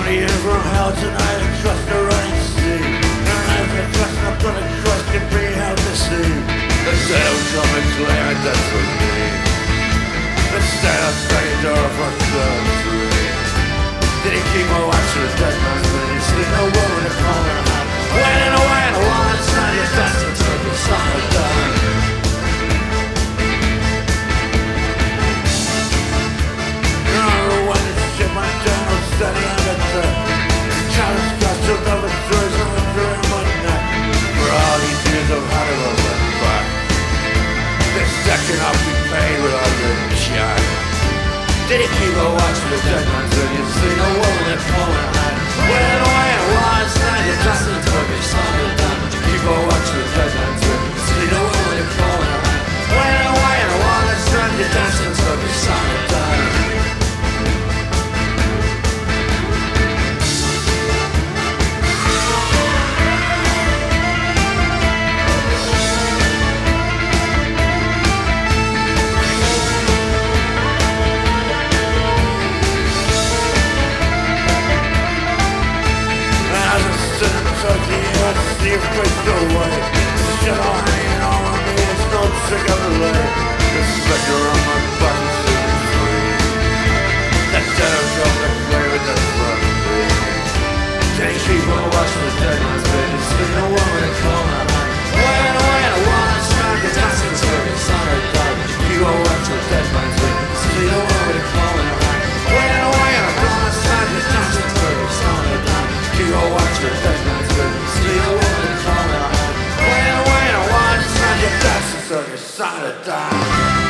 Fleeing from hell tonight, I trust the running sea. And as I trust, I'm gonna trust you, be held to see. The dead will come and claim it, that's for me. The stand outside your door for surgery. Did he keep a watch for the dead man's when he sleep? No woman to call her hand. Waiting away in a wall inside your destined to be summer done. Steady on the track. Challenge got to love and stories on the dream of night. For all these years of how to love and back. They're stacking up the pain with all the shine. Did he keep a watch for the dead man till you see no woman that falling hand? Went away and once night you're just in Turkish summer down. Did you keep a watch for the dead man till you see no woman that falling hand? Went away and once night you're just in Turkish summer down. See if we go away. The shadow hanging on me, it's no trick of the leg. The specter on my back is setting free. That shadow shall not play with that blood. Can't keep on watching the dead man's bed. It's been no woman to call my hand. Wait, I wanna strike a dancing circus on her dog. Keep on watching the dead man's bed. It's been no woman to call my hand. Wait, I wanna strike a dancing circus on her dog. Keep on watching the dead man's bed. It's been no woman. Circus on a dime.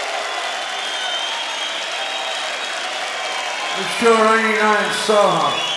It's 299 Soho.